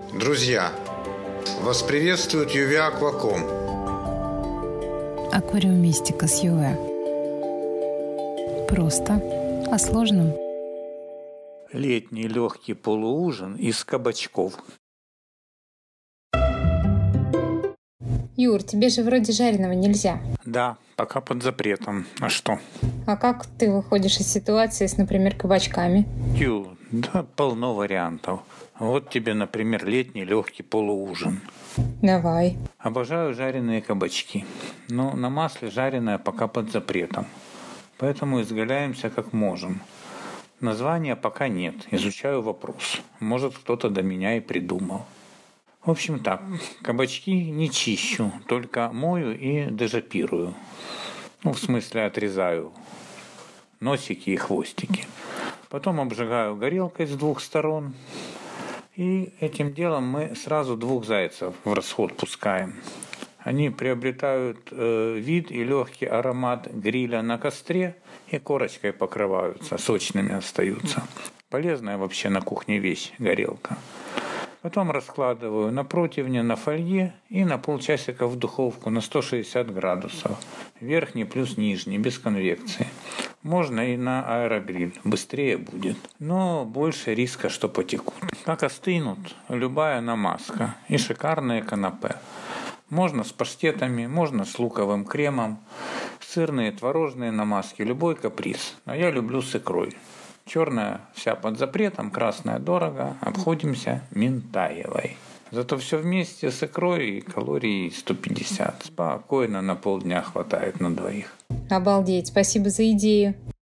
Друзья, вас приветствует UV Aquacom. Аквариумистика с UV. Просто о сложном. Летний легкий полуужин из кабачков. Юр, тебе же вроде жареного нельзя. Да, пока под запретом. А что? А как ты выходишь из ситуации с, например, кабачками? Да полно вариантов. Вот тебе, например, летний легкий полуужин. Давай. Обожаю жареные кабачки. Но на масле жареное пока под запретом. Поэтому изгаляемся как можем. Названия пока нет. Изучаю вопрос. Может, кто-то до меня и придумал. В общем так, кабачки не чищу, только мою и дезапирую. В смысле отрезаю носики и хвостики. Потом обжигаю горелкой с двух сторон. И этим делом мы сразу двух зайцев в расход пускаем. Они приобретают вид и легкий аромат гриля на костре и корочкой покрываются, сочными остаются. Полезная вообще на кухне вещь горелка. Потом раскладываю на противне, на фольге и на полчасика в духовку на 160 градусов. Верхний плюс нижний, без конвекции. Можно и на аэрогриль, быстрее будет. Но больше риска, что потекут. Как остынут, любая намазка и шикарное канапе. Можно с паштетами, можно с луковым кремом. Сырные, творожные намазки, любой каприз. Но я люблю с икрой. Черная вся под запретом, красная дорого, обходимся минтаевой. Зато все вместе с икрой и калорий 150. Спокойно на полдня хватает на двоих. Обалдеть, спасибо за идею.